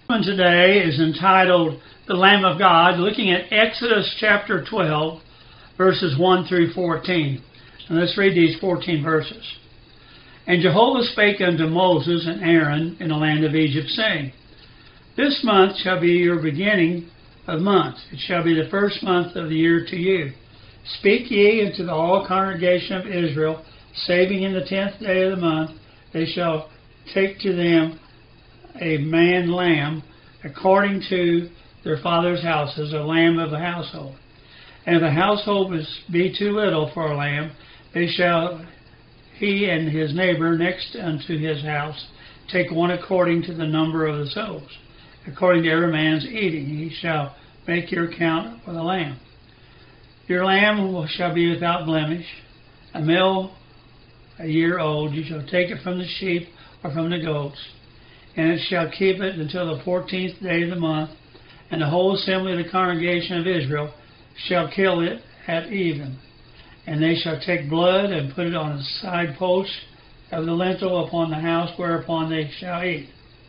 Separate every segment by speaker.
Speaker 1: Today is entitled The Lamb of God, looking at Exodus chapter 12, verses 1 through 14. And let's read these 14 verses. And Jehovah spake unto Moses and Aaron in the land of Egypt, saying, This month shall be your beginning of months. It shall be the first month of the year to you. Speak ye unto the whole congregation of Israel, saving in the 10th day of the month, they shall take to them a man lamb, according to their father's houses, a lamb of the household. And if the household be too little for a lamb, they shall, he and his neighbor next unto his house, take one according to the number of the souls. According to every man's eating, he shall make your count for the lamb. Your lamb shall be without blemish, a male a year old. You shall take it from the sheep or from the goats, and it shall keep it until the 14th day of the month, and the whole assembly of the congregation of Israel shall kill it at even. And they shall take blood and put it on the side post of the lintel upon the house whereupon they shall eat.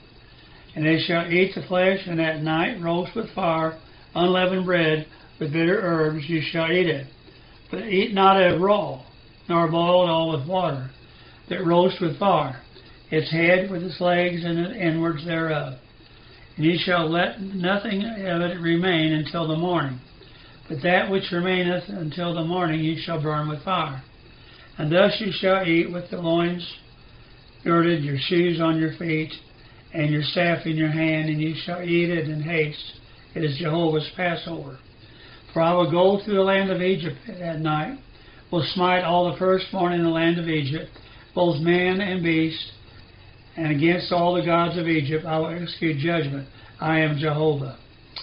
Speaker 1: And they shall eat the flesh, and at night roast with fire, unleavened bread with bitter herbs, you shall eat it. But eat not it raw, nor boil it all with water, but roast with fire, its head with its legs and the inwards thereof. And ye shall let nothing of it remain until the morning. But that which remaineth until the morning ye shall burn with fire. And thus you shall eat with the loins girded, your shoes on your feet, and your staff in your hand, and ye shall eat it in haste. It is Jehovah's Passover. For I will go through the land of Egypt at night, will smite all the firstborn in the land of Egypt, both man and beast, and against all the gods of Egypt I will execute judgment. I am Jehovah.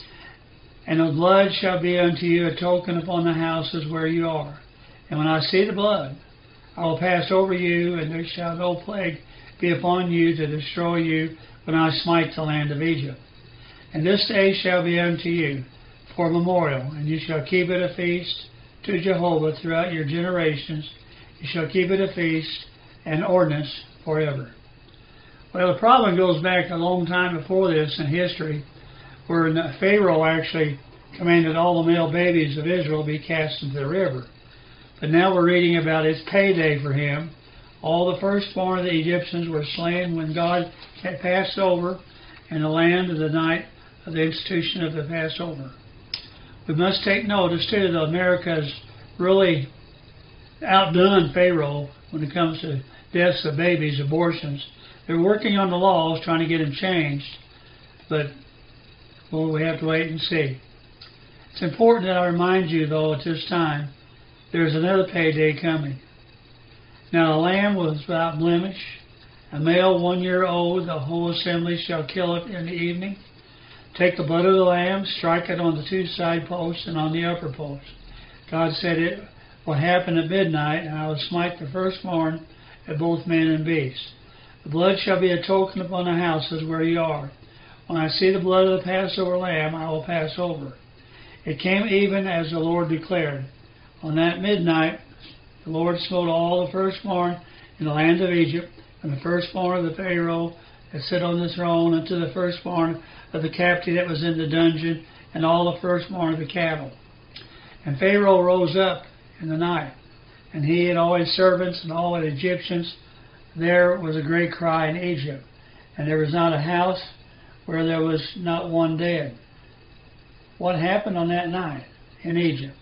Speaker 1: And the blood shall be unto you a token upon the houses where you are. And when I see the blood, I will pass over you, and there shall no plague be upon you to destroy you when I smite the land of Egypt. And this day shall be unto you for a memorial, and you shall keep it a feast to Jehovah throughout your generations. You shall keep it a feast and ordinance forever. Well, the problem goes back a long time before this in history, where Pharaoh actually commanded all the male babies of Israel be cast into the river. But now we're reading about its payday for him. All the firstborn of the Egyptians were slain when God had passed over in the land of the night of the institution of the Passover. We must take notice, too, that America's really outdone Pharaoh when it comes to deaths of babies, abortions. They're working on the laws, trying to get them changed, but well, we have to wait and see. It's important that I remind you, though, at this time, there's another payday coming. Now, the lamb was without blemish, a male 1 year old, the whole assembly shall kill it in the evening. Take the blood of the lamb, strike it on the two side posts and on the upper post. God said it will happen at midnight, and I will smite the firstborn of both man and beast. The blood shall be a token upon the houses where ye are. When I see the blood of the Passover lamb, I will pass over. It came even as the Lord declared. On that midnight, the Lord smote all the firstborn in the land of Egypt, and the firstborn of the Pharaoh that sat on the throne, unto the firstborn of the captive that was in the dungeon, and all the firstborn of the cattle. And Pharaoh rose up in the night, and he and all his servants and all the Egyptians. There was a great cry in Egypt, and there was not a house where there was not one dead. What happened on that night in Egypt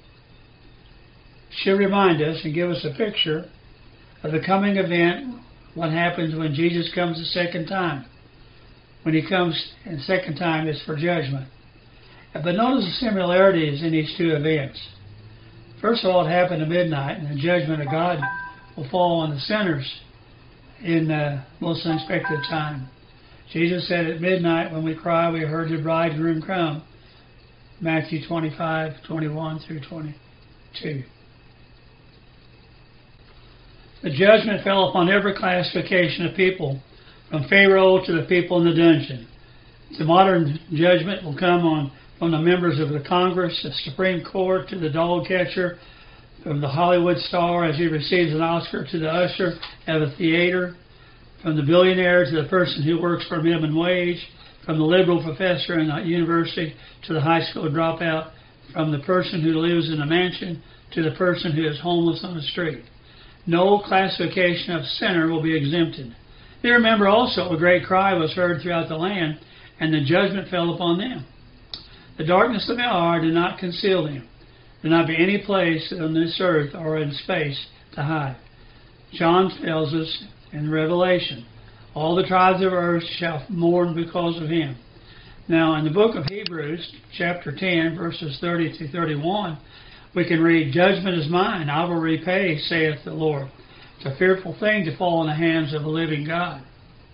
Speaker 1: should remind us and give us a picture of the coming event, what happens when Jesus comes the second time. When he comes the second time, it's for judgment. But notice the similarities in these two events. First of all, it happened at midnight, and the judgment of God will fall on the sinners in most unexpected time. Jesus said at midnight when we cry, we heard the bridegroom come. Matthew 25:21 through 22. The judgment fell upon every classification of people, from Pharaoh to the people in the dungeon. The modern judgment will come from the members of the Congress, the Supreme Court, to the dog catcher, from the Hollywood star as he receives an Oscar, to the usher at a theater, from the billionaire to the person who works for minimum wage, from the liberal professor in a university to the high school dropout, from the person who lives in a mansion to the person who is homeless on the street. No classification of sinner will be exempted. They remember also a great cry was heard throughout the land, and the judgment fell upon them. The darkness of the hour did not conceal them. There not be any place on this earth or in space to hide. John tells us in Revelation, all the tribes of earth shall mourn because of him. Now, in the book of Hebrews, chapter 10, verses 30 to 31, we can read, judgment is mine, I will repay, saith the Lord. It's a fearful thing to fall in the hands of a living God.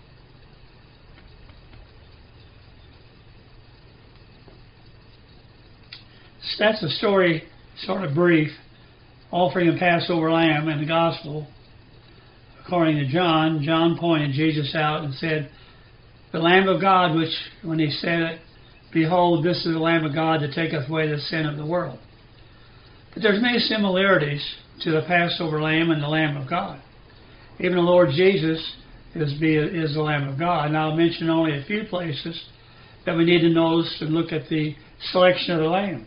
Speaker 1: So that's the story, sort of brief, offering a Passover lamb in the gospel. According to John, John pointed Jesus out and said, the Lamb of God, which when he said it, behold, this is the Lamb of God that taketh away the sin of the world. But there's many similarities to the Passover lamb and the Lamb of God. Even the Lord Jesus is the Lamb of God. And I'll mention only a few places that we need to notice and look at the selection of the lamb.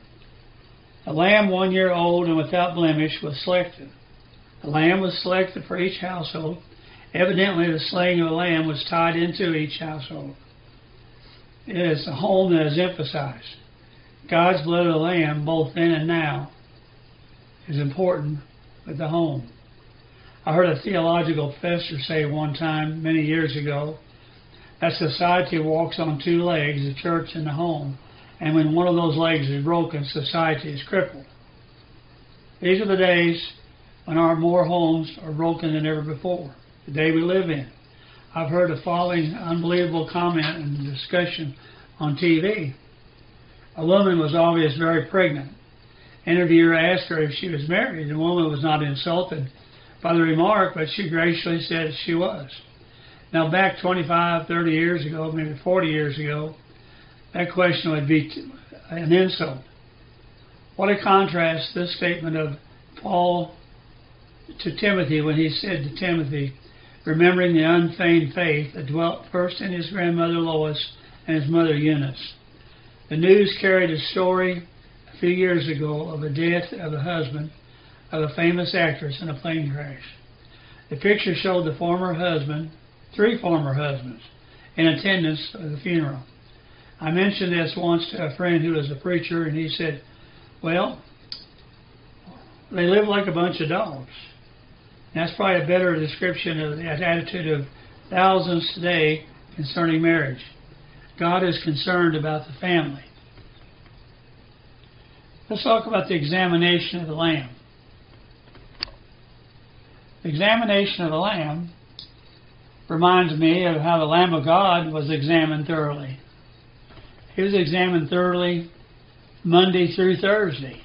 Speaker 1: A lamb 1 year old and without blemish was selected. The lamb was selected for each household. Evidently, the slaying of the lamb was tied into each household. It is the home that is emphasized. God's blood of the lamb, both then and now, is important with the home. I heard a theological professor say one time, many years ago, that society walks on two legs, the church and the home. And when one of those legs is broken, society is crippled. These are the days when our more homes are broken than ever before, the day we live in. I've heard the following unbelievable comment and discussion on TV. A woman was obviously very pregnant. Interviewer asked her if she was married. The woman was not insulted by the remark, but she graciously said she was. Now back 25, 30 years ago, maybe 40 years ago, that question would be an insult. What a contrast this statement of Paul to Timothy when he said to Timothy, remembering the unfeigned faith that dwelt first in his grandmother Lois and his mother Eunice. The news carried a story a few years ago of the death of the husband of a famous actress in a plane crash. The picture showed the former husband, three former husbands, in attendance at the funeral. I mentioned this once to a friend who was a preacher, and he said, well, they live like a bunch of dogs. And that's probably a better description of the attitude of thousands today concerning marriage. God is concerned about the family. Let's talk about the examination of the lamb. The examination of the lamb reminds me of how the Lamb of God was examined thoroughly. He was examined thoroughly Monday through Thursday.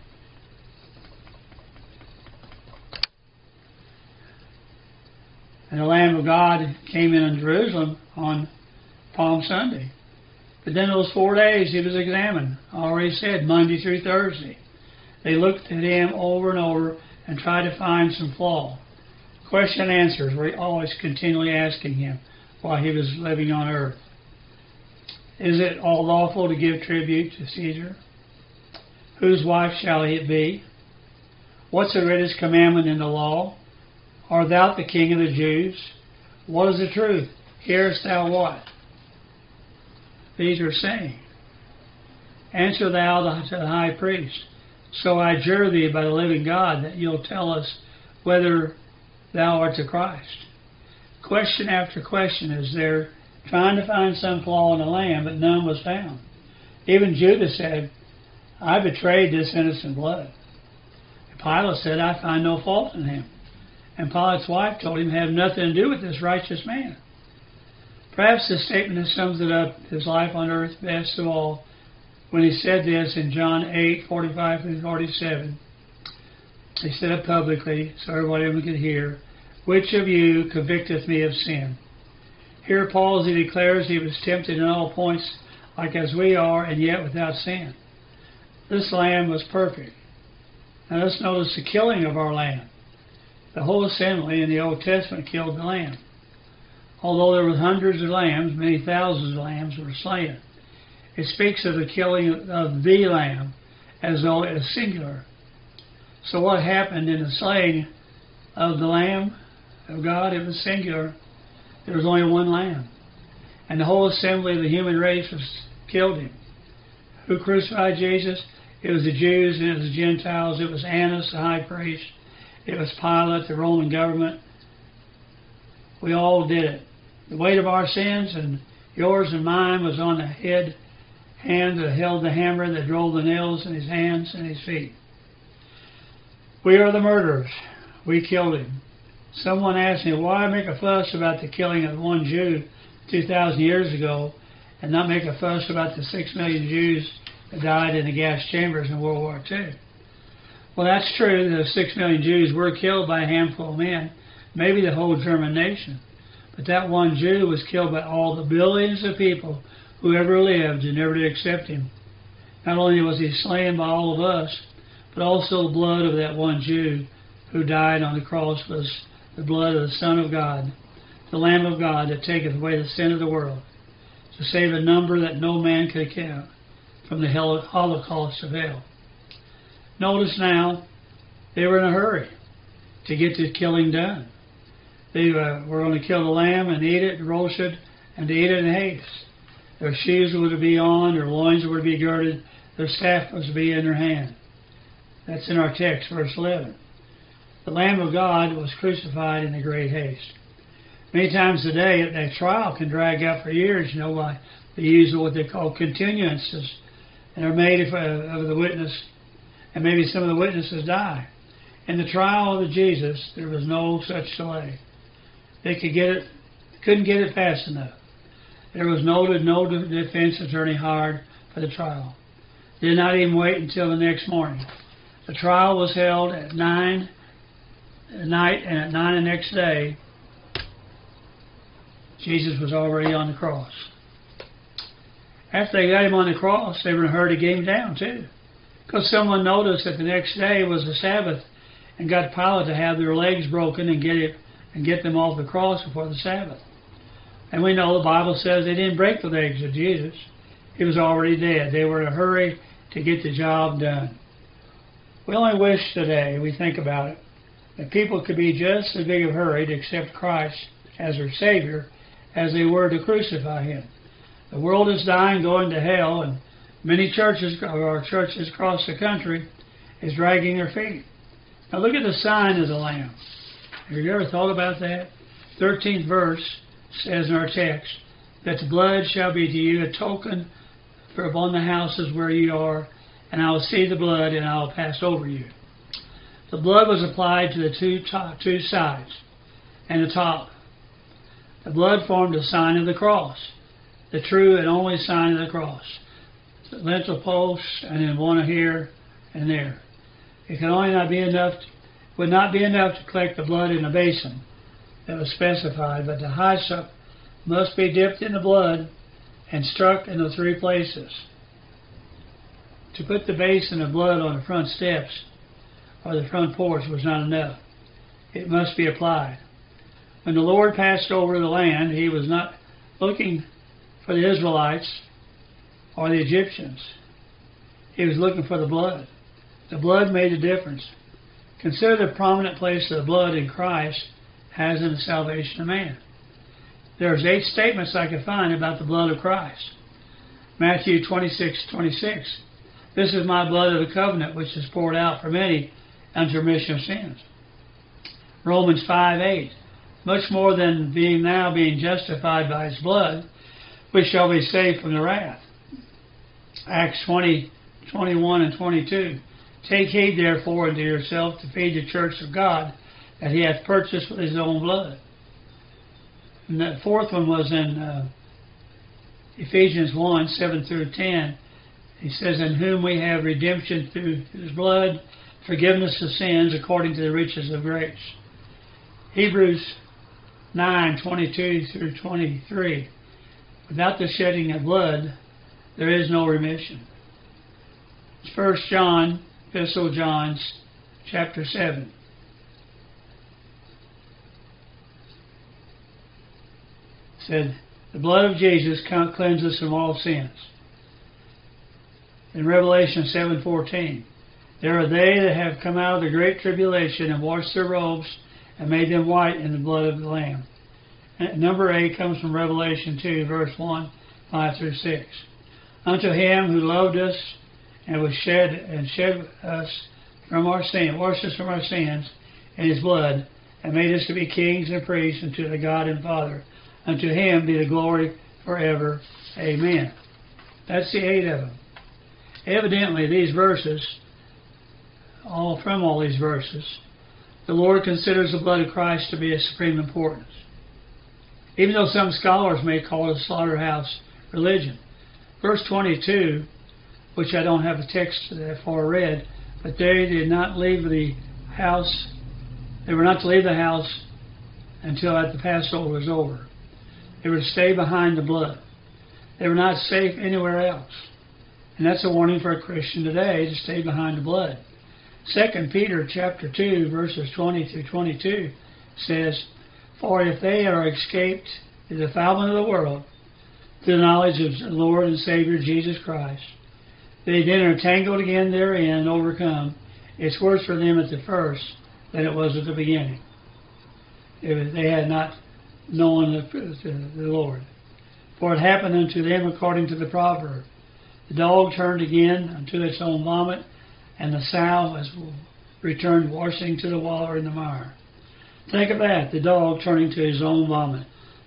Speaker 1: And the Lamb of God came in Jerusalem on Palm Sunday. But then those 4 days he was examined. I already said Monday through Thursday. They looked at him over and over and tried to find some flaw. Question and answers were always continually asking him while he was living on earth. Is it all lawful to give tribute to Caesar? Whose wife shall it be? What's the greatest commandment in the law? Art thou the King of the Jews? What is the truth? Hearest thou what? These are saying. Answer thou to the high priest. So I adjure thee by the living God that you'll tell us whether thou art the Christ. Question after question is there, trying to find some flaw in the Lamb, but none was found. Even Judas said, I betrayed this innocent blood. Pilate said, I find no fault in him. And Pilate's wife told him, have nothing to do with this righteous man. Perhaps this statement that sums it up, his life on earth best of all, when he said this in John 8:45-47. He said it publicly so everybody could hear, which of you convicteth me of sin? Here Paul, as he declares, he was tempted in all points like as we are, and yet without sin. This lamb was perfect. Now let's notice the killing of our lamb. The whole assembly in the Old Testament killed the lamb. Although there were hundreds of lambs, many thousands of lambs were slain. It speaks of the killing of the lamb as though it was singular. So what happened in the slaying of the Lamb of God? It was singular. There was only one lamb. And the whole assembly of the human race killed him. Who crucified Jesus? It was the Jews and it was the Gentiles. It was Annas, the high priest. It was Pilate, the Roman government. We all did it. The weight of our sins and yours and mine was on the hand that held the hammer, that drove the nails in his hands and his feet. We are the murderers. We killed him. Someone asked me, why make a fuss about the killing of one Jew 2,000 years ago and not make a fuss about the 6 million Jews that died in the gas chambers in World War II? Well, that's true. The 6 million Jews were killed by a handful of men, maybe the whole German nation. But that one Jew was killed by all the billions of people who ever lived and never did accept him. Not only was he slain by all of us, but also the blood of that one Jew who died on the cross was the blood of the Son of God, the Lamb of God that taketh away the sin of the world, to save a number that no man could count from the holocaust of hell. Notice now, they were in a hurry to get the killing done. They were going to kill the lamb and eat it, roast it, and to eat it in haste. Their shoes were to be on, their loins were to be girded, their staff was to be in their hand. That's in our text, verse 11. The Lamb of God was crucified in a great haste. Many times today, that trial can drag out for years, by the use of what they call continuances, and are made of the witness, and maybe some of the witnesses die. In the trial of Jesus, there was no such delay. They couldn't get it fast enough. There was no defense attorney hired for the trial. They did not even wait until the next morning. The trial was held at 9 at night, and at 9 the next day, Jesus was already on the cross. After they got him on the cross, they were in a hurry to get him down too, because someone noticed that the next day was the Sabbath and got Pilate to have their legs broken and get them off the cross before the Sabbath. And we know the Bible says they didn't break the legs of Jesus. He was already dead. They were in a hurry to get the job done. We only wish today, we think about it, that people could be just as big a hurry to accept Christ as their Savior as they were to crucify Him. The world is dying, going to hell, and many churches across the country is dragging their feet. Now look at the sign of the Lamb. Have you ever thought about that? 13th verse says in our text, that the blood shall be to you a token for upon the houses where you are, and I will see the blood, and I will pass over you. The blood was applied to the two sides and the top. The blood formed a sign of the cross, the true and only sign of the cross. The lintel posts, and then one here and there. It would not be enough to collect the blood in a basin that was specified, but the hyssop must be dipped in the blood and struck in the 3 places. To put the basin of blood on the front steps or the front porch was not enough. It must be applied. When the Lord passed over the land, He was not looking for the Israelites or the Egyptians. He was looking for the blood. The blood made a difference. Consider the prominent place that the blood in Christ has in the salvation of man. There's 8 statements I could find about the blood of Christ. Matthew 26:26. This is my blood of the covenant, which is poured out for many unto remission of sins. Romans 5:8. Much more than being justified by His blood, we shall be saved from the wrath. Acts 20:21 and 22. Take heed therefore unto yourself to feed the church of God, that He hath purchased with His own blood. And that 4th one was in Ephesians 1:7 through 10. He says, in whom we have redemption through His blood, forgiveness of sins according to the riches of grace. Hebrews 9:22 through 23. Without the shedding of blood, there is no remission. 1 John, Epistle of John, chapter 7. said, the blood of Jesus cleanses us from all sins. In Revelation 7:14, there are they that have come out of the great tribulation and washed their robes and made them white in the blood of the Lamb. And number 8 comes from Revelation 2, verse 1, 5 through 6. Unto him who loved us and was shed us from our sin, washed us from our sins in his blood, and made us to be kings and priests unto the God and Father. Unto him be the glory forever. Amen. That's the 8 of them. Evidently, these verses, from all these verses, the Lord considers the blood of Christ to be of supreme importance. Even though some scholars may call it a slaughterhouse religion. Verse 22, which I don't have a text that far read, but they did not leave the house. They were not to leave the house until the Passover was over. They were to stay behind the blood. They were not safe anywhere else. And that's a warning for a Christian today, to stay behind the blood. 2 Peter chapter 2, verses 20 through 22 says, for if they are escaped the defilement of the world through the knowledge of the Lord and Savior Jesus Christ, they then are tangled again therein and overcome, it's worse for them at the first than it was at the beginning, if they had not known the Lord. For it happened unto them according to the proverb, the dog turned again unto its own vomit, and the sow has returned washing to the water in the mire. Think of that, the dog turning to his own vomit.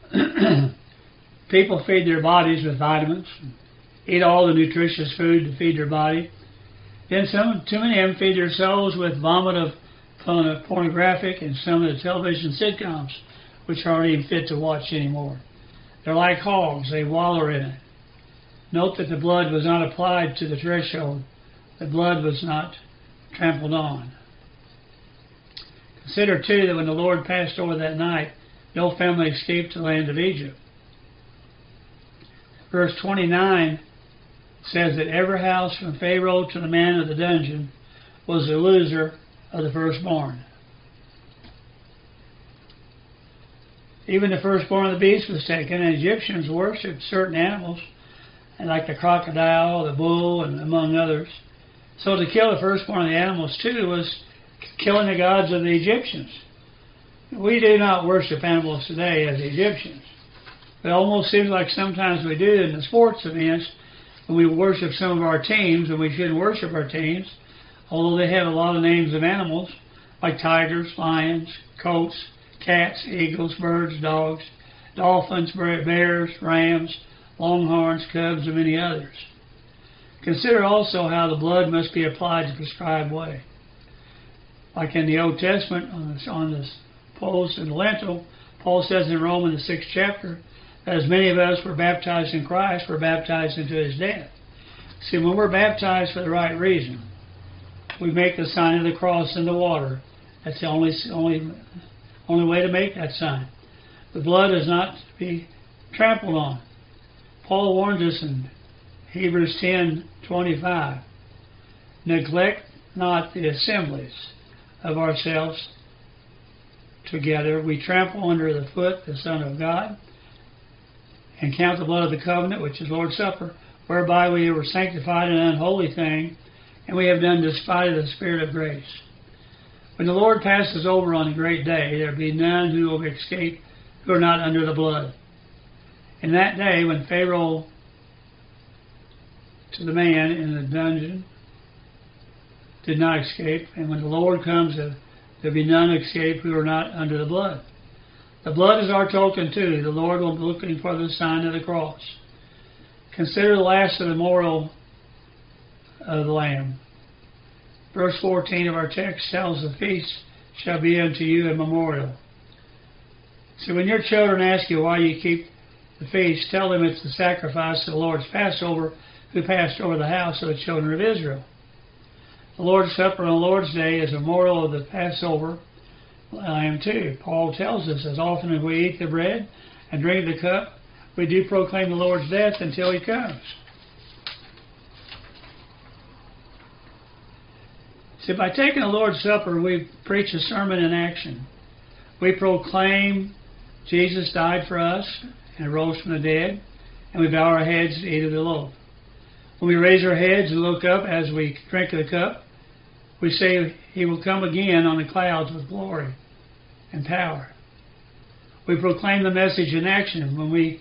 Speaker 1: People feed their bodies with vitamins, eat all the nutritious food to feed their body. Then too many of them feed their souls with vomit of pornographic and some of the television sitcoms, which aren't even fit to watch anymore. They're like hogs, they wallow in it. Note that the blood was not applied to the threshold. The blood was not trampled on. Consider, too, that when the Lord passed over that night, no family escaped to the land of Egypt. Verse 29 says that every house from Pharaoh to the man of the dungeon was the loser of the firstborn. Even the firstborn of the beast was taken, and Egyptians worshipped certain animals, and like the crocodile, the bull, and among others. So to kill the firstborn of the animals, too, was killing the gods of the Egyptians. We do not worship animals today as the Egyptians. It almost seems like sometimes we do in the sports events when we worship some of our teams, and we shouldn't worship our teams, although they have a lot of names of animals, like tigers, lions, goats, cats, eagles, birds, dogs, dolphins, bears, rams, longhorns, cubs, and many others. Consider also how the blood must be applied the prescribed way. Like in the Old Testament, on the post and the lintel, Paul says in Romans the 6th chapter, that as many of us were baptized in Christ, were baptized into his death. See, when we're baptized for the right reason, we make the sign of the cross in the water. That's the only way to make that sign. The blood is not to be trampled on. Paul warns us in Hebrews 10:25, neglect not the assemblies of ourselves together. We trample under the foot the Son of God, and count the blood of the covenant, which is Lord's Supper, whereby we were sanctified in an unholy thing, and we have done despite of the Spirit of grace. When the Lord passes over on a great day, there be none who will escape who are not under the blood. In that day, when Pharaoh to the man in the dungeon did not escape, and when the Lord comes, there be none escape who are not under the blood. The blood is our token too. The Lord will be looking for the sign of the cross. Consider the last of the memorial of the Lamb. Verse 14 of our text tells the feast shall be unto you a memorial. So when your children ask you why you keep the feast, tell them it's the sacrifice of the Lord's Passover, who passed over the house of the children of Israel. The Lord's Supper on the Lord's Day is a memorial of the Passover Lamb too. Paul tells us, as often as we eat the bread and drink the cup, we do proclaim the Lord's death until he comes. So by taking the Lord's Supper, we preach a sermon in action. We proclaim Jesus died for us. and rose from the dead, and we bow our heads to eat of the loaf. When we raise our heads and look up as we drink of the cup, we say he will come again on the clouds with glory and power. We proclaim the message in action when we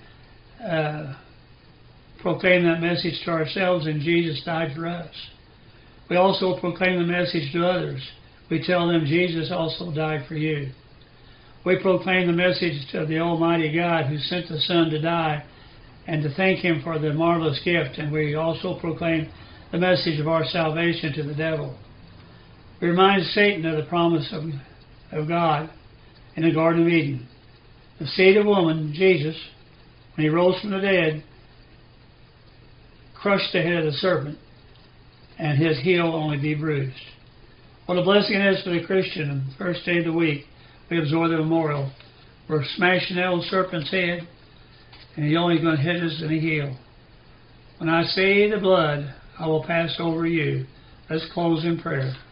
Speaker 1: proclaim that message to ourselves, and Jesus died for us. We also proclaim the message to others. We tell them Jesus also died for you. We proclaim the message to the Almighty God who sent the Son to die and to thank Him for the marvelous gift. And we also proclaim the message of our salvation to the devil. We remind Satan of the promise of God in the Garden of Eden. The seed of woman, Jesus, when He rose from the dead, crushed the head of the serpent, and his heel only be bruised. What a blessing it is for the Christian. On the first day of the week, we observe the memorial. We're smashing that old serpent's head, and he's only going to hit us in the heel. When I say the blood, I will pass over you. Let's close in prayer.